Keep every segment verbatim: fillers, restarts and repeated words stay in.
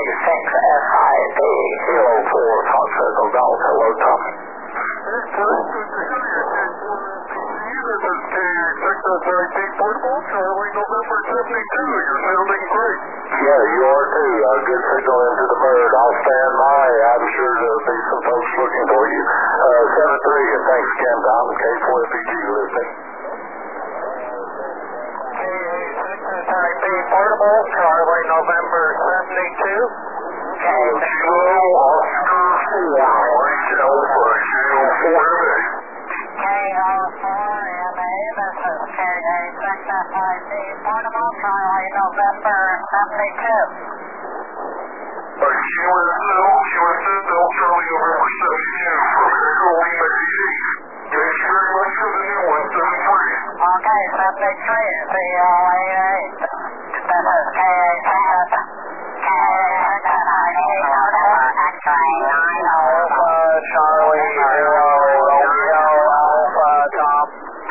six S I D zero four Foxtrot Delta, hello Tom. Portable, Charlie, November seventy-two, you're sounding great. Yeah, you are too. Uh, good signal into the bird. I'll stand by. I'm sure there'll be some folks looking for you. Uh, seven three, and thanks again, Tom. K four F P G listening. K A six S I D Portable, Charlie, November seventy-two. K zero Oscar four, White Alpha, zero four M A. K O four M A, this is K A six S I D Portable, Charlie, November seventy-two. Uh, Q S L, Q S L, Charlie, November seventy-two, from Echo Lima D D. Thanks very much for the new one, seven three. Okay, seventy-three, C L eight eight. This is K A six K A six S I D Portable, X-ray nine Alpha, Charlie, zero Romeo Alpha, Tom.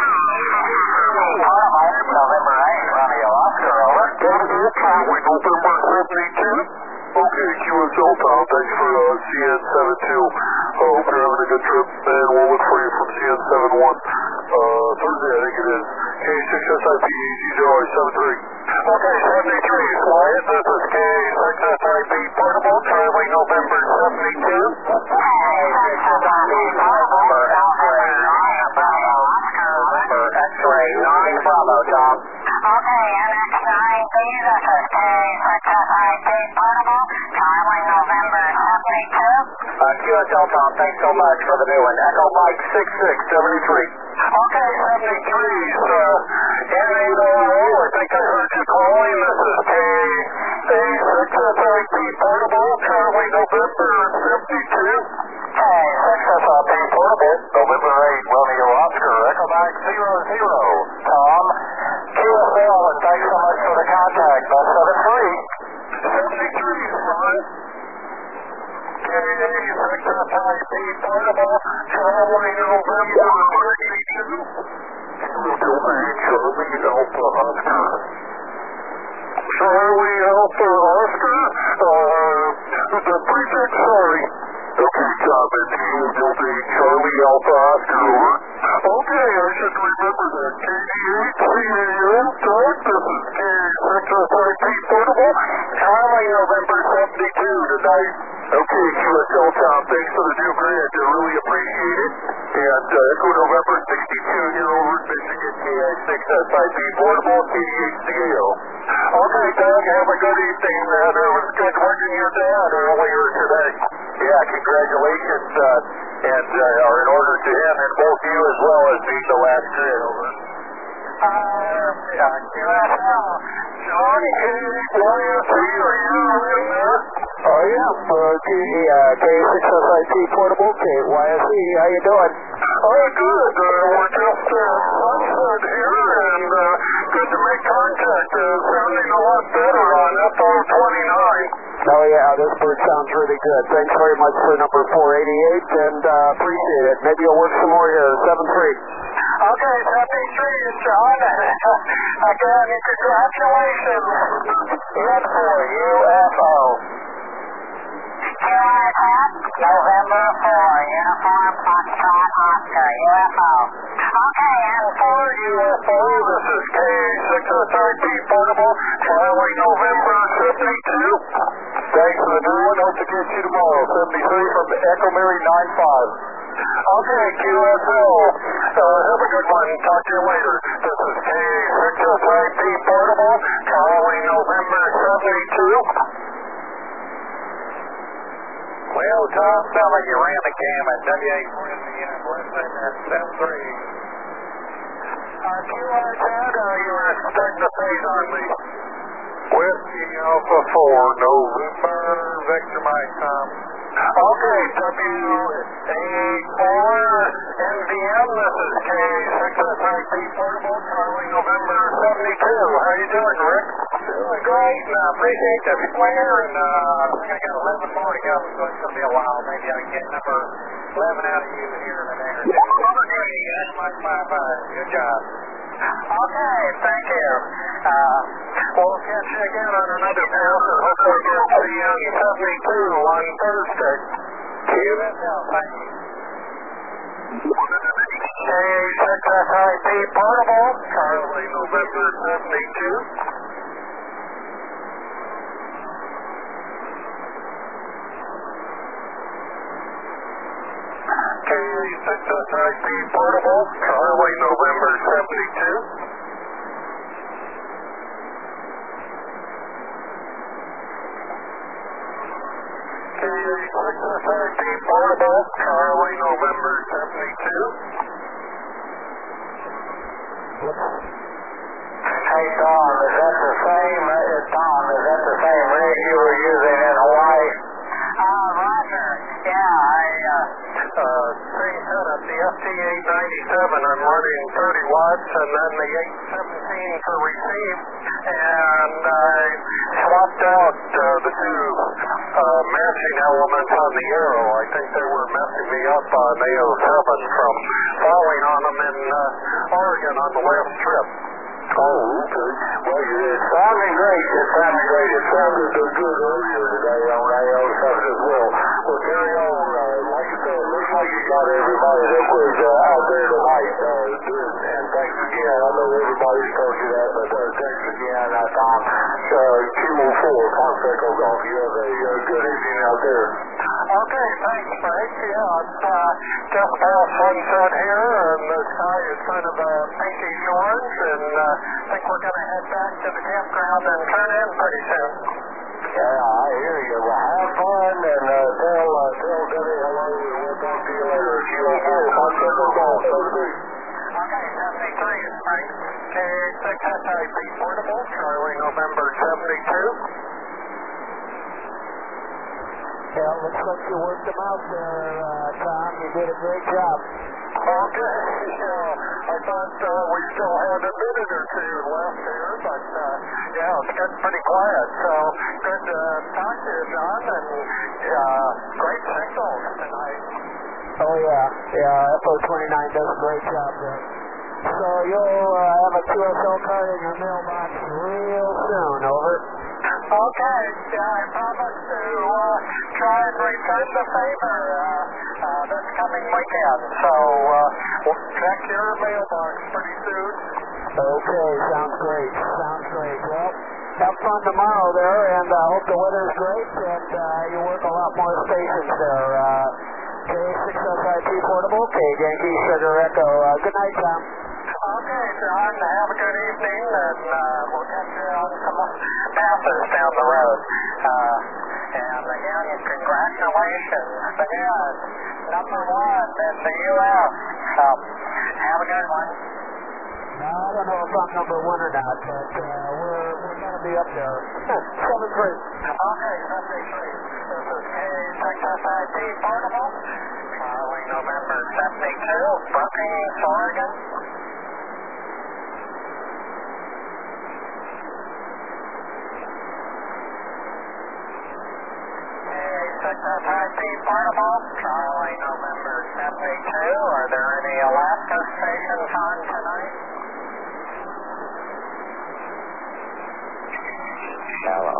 November eight, Romeo Oscar, over. Charlie, November seventy-two. Okay, Q S L, Tom, thanks for uh, C N seven two. Uh, hope you're having a good trip, and we'll look for you from C N seven one. Uh, Thursday, I think it is. K six S I P zero seven three. Okay, seventy-three, Wyatt, this is K six S I P Portable, Charlie, November seventy-two. K six S I P Portable, X-ray nine, Bravo, Oscar, November X-ray nine, Bravo, Tom. Okay, N X nine P, this is K six S I P Portable, Charlie, November seventy-two. Uh, Q S L, Tom, thanks so much for the new one. Echo Mike six six seven three. Okay, seventy-three, so N eight zero, I think I heard you calling. This is K A six S I P Portable, Charlie, November seventy-two. K six S I P Portable, November eight, Romeo Oscar, Echo Mike zero zero. Tom, Q S L, and thanks so much for the contact. That's seven three. seventy-three, right? K A six S I P Portable, Charlie, November thirty-two. Charlie Alpha Oscar. Charlie Alpha Oscar? Uh, the prefix, sorry. Okay, Tom, it's you, Delta Charlie Alpha Oscar. Okay, I should remember that. K D eight C A M, Doug, this is K six S I P Portable, Charlie, November seventy-two tonight. Okay, Q S L, Tom, thanks for the new grant. I really appreciate it. And uh, Echo November sixty-two here over in Michigan, K A six S I P Portable, K D eight C A O. Okay, Doug, have a good evening, man. It was good watching your dad earlier today. Yeah, congratulations, uh, and uh, are in order to him and both you as well as being the last kid. Uh, yeah, Q S L. John, K, Y S C, are you in there? Oh, yeah, uh, K, uh, K six S I P Portable, K Y S C, how you doing? Oh, good, uh, we're just, uh, sunset here, and, uh, good to make contact, uh, sounding a lot better on F O twenty-nine. Oh, yeah, this bird sounds really good. Thanks very much for number four eighty-eight, and, uh, appreciate it. Maybe you'll work some more here, seven three. Okay, seventy-three, John. Again, congratulations. Good for U F O. November four, Uniform Foxtrot Oscar, U F O. Okay, and for U F O, this is K six S I P Portable, Charlie, November seventy-two. Thanks for the new one. Hope to get you tomorrow. seventy-three from Echo Mary nine five. Okay, Q S L. Uh, have a good one. Talk to you later. This is K six S I P Portable, Charlie, November seventy-two. Well, Tom, sound like you ran the cam at W eight four Indiana, Blessing at seven three. Uh, Q R Ted, uh, you were expecting to phase on me. Whiskey Alpha four, November, Vector Mike, Tom. Okay, W eight four N V M, this is K six S I P Portable, Charlie, November seventy-two. How you doing, Rick? Doing great, and I appreciate the square, and uh, I think I got eleven more to go, so it's going to be a while. Maybe I can get number eleven out of you here and there. Okay, that's my five five. Good job. Okay, thank you. Uh, we'll catch you again on another pass, and hopefully get C N seventy-two on Thursday. Q S L, thank you. K A six S I P Portable, Charlie November seventy-two. K A six S I P Portable, Charlie November seventy-two. K A six S I P Portable, Charlie November seventy-two. Hey Tom, is that the same, uh, Tom, is that the same rig you were using in Hawaii? Uh, Roger, yeah, I, uh, uh, same setup, the F T eight ninety-seven, I'm running thirty watts, and then the eight seventeen for receive, and I swapped out, uh, the two, uh, matching elements on the Arrow. I think they were messing me up on A oh seven from falling on them in, uh, Oregon on the last trip. Oh, okay. Well, it sounded great. It sounded great. It sounded good earlier today on A O seven as well. Well, carry on. Uh, like you said, it looks like you got everybody that was uh, out there tonight. Uh, doing, and thanks again. I know everybody's told you that, but uh, thanks again, uh, Tom. Uh, Q oh four, Conseco Golf. You have a uh, good evening out there. Okay, thanks, Frank. Yeah, it's uh, just past sunset here, and the sky is kind of a pinkish orange, and uh, I think we're going to head back to the campground and turn in pretty soon. Yeah, I hear you. Well, have fun, and uh, tell, uh, tell Debbie hello, and we'll talk to you later. Q oh four, Conseco Golf. Have a good Okay, seventy-three is Frank. K A six S I P Portable, Charlie November seventy-two. Yeah, looks like you worked them out there, uh, Tom. You did a great job. Okay, yeah, I thought uh, we still had a minute or two left here, but uh, yeah, it's getting pretty quiet. So good to talk to you, John, and uh, great signals tonight. Oh, yeah. Yeah, F O twenty-nine does a great job there. So you'll uh, have a Q S L card in your mailbox real soon, over. Okay, yeah, I promise to uh, try and return the favor uh, uh, this coming weekend. So uh, we'll check your mailbox pretty soon. Okay, sounds great. Sounds great. Well, have fun tomorrow there, and I uh, hope the weather's great, and uh, you work a lot more stations there. Uh, K A six S I P Portable, K Yankee Sugar Echo. Uh, good night, Tom. Okay, John, have a good evening, and uh, we'll get you on some passes down the road. Uh, and again, congratulations again, number one in the U S So, have a good one. No, I don't know if I'm number one or not, but uh, we're, we're going to be up there. seven three. Okay, seventy-three. This is K A six S I P Portable, Charlie November seventy-two, Brookings, Oregon. six S I P Portable, Charlie November seventy-two. Are there any Alaska stations on tonight? Hello.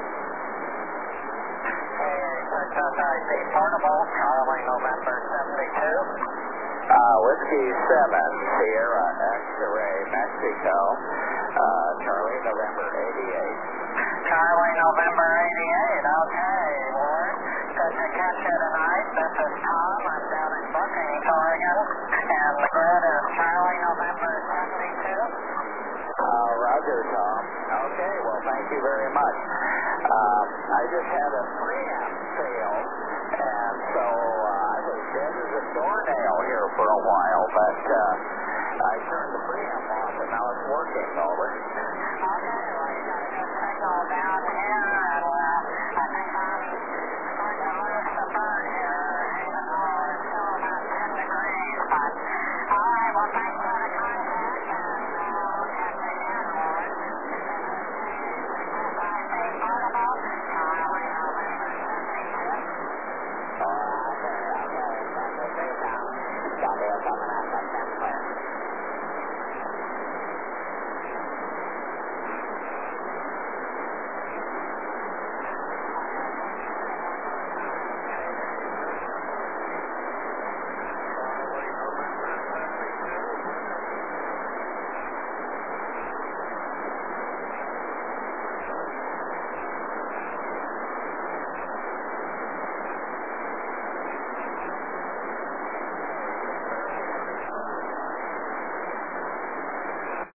six S I P Portable, Charlie November seventy-two. Uh, Whiskey seven, Sierra X-Ray, Mexico, uh, Charlie November eighty-eight. Charlie November eighty-eight, okay, Ward. Good to catch you tonight. This is Tom. I'm down in Brookings, Oregon. And the grid is Charlie November seventy-two. Uh, Roger, Tom. Okay, well, thank you very much. Um, I just had a preamp fail, and so uh, I was dead as a doornail here for a while, but uh, I turned the preamp off, and now it's working, over. Okay, well, you got a good signal down here